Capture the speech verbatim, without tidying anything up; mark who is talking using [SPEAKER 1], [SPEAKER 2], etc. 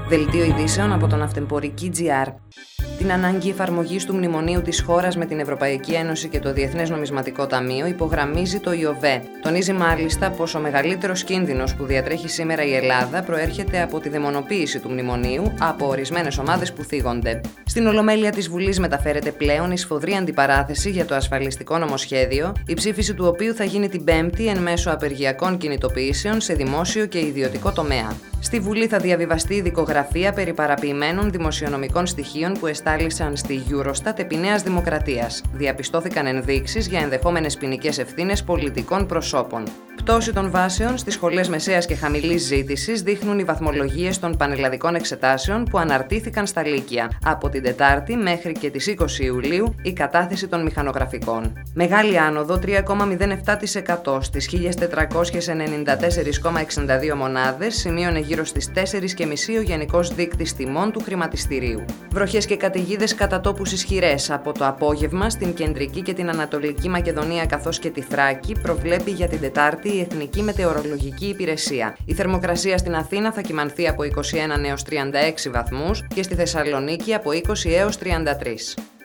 [SPEAKER 1] Δελτίο ειδήσεων από τον Αυτεμπορική τζι αρ. Την ανάγκη εφαρμογής του μνημονίου της χώρας με την Ευρωπαϊκή Ένωση και το Διεθνές Νομισματικό Ταμείο υπογραμμίζει το ΙΟΒΕ. Τονίζει μάλιστα πως ο μεγαλύτερος κίνδυνος που διατρέχει σήμερα η Ελλάδα προέρχεται από τη δαιμονοποίηση του μνημονίου από ορισμένες ομάδες που θίγονται. Στην Ολομέλεια της Βουλής μεταφέρεται πλέον η σφοδρή αντιπαράθεση για το ασφαλιστικό νομοσχέδιο, η ψήφιση του οποίου θα γίνει την Πέμπτη εν μέσω απεργιακών κινητοποιήσεων σε δημόσιο και ιδιωτικό τομέα. Στη Βουλή θα διαβιβαστεί η δικογραφία περί παραποιημένων δημοσιονομικών στοιχείων που εστάλησαν στη Eurostat επί Νέας Δημοκρατίας. Διαπιστώθηκαν ενδείξεις για ενδεχόμενες ποινικές ευθύνες πολιτικών προσώπων. Πτώση των βάσεων στις σχολές μεσαίας και χαμηλής ζήτησης δείχνουν οι βαθμολογίες των πανελλαδικών εξετάσεων που αναρτήθηκαν στα Λύκεια. Από την Τετάρτη μέχρι και τις είκοσι Ιουλίου η κατάθεση των μηχανογραφικών. Μεγάλη άνοδο τρία κόμμα μηδέν επτά τοις εκατό στις χίλια τετρακόσιες ενενήντα τέσσερα κόμμα εξήντα δύο μονάδες, σημείωνε γύρω στις τέσσερις κόμμα πέντε ο γενικός δείκτης τιμών του χρηματιστηρίου. Βροχές και καταιγίδες κατά τόπους ισχυρές από το απόγευμα στην κεντρική και την ανατολική Μακεδονία καθώς και τη Θράκη προβλέπει για την Τετάρτη η Εθνική Μετεωρολογική Υπηρεσία. Η θερμοκρασία στην Αθήνα θα κυμανθεί από είκοσι ένα έως τριάντα έξι βαθμούς και στη Θεσσαλονίκη από είκοσι έως τριάντα τρία.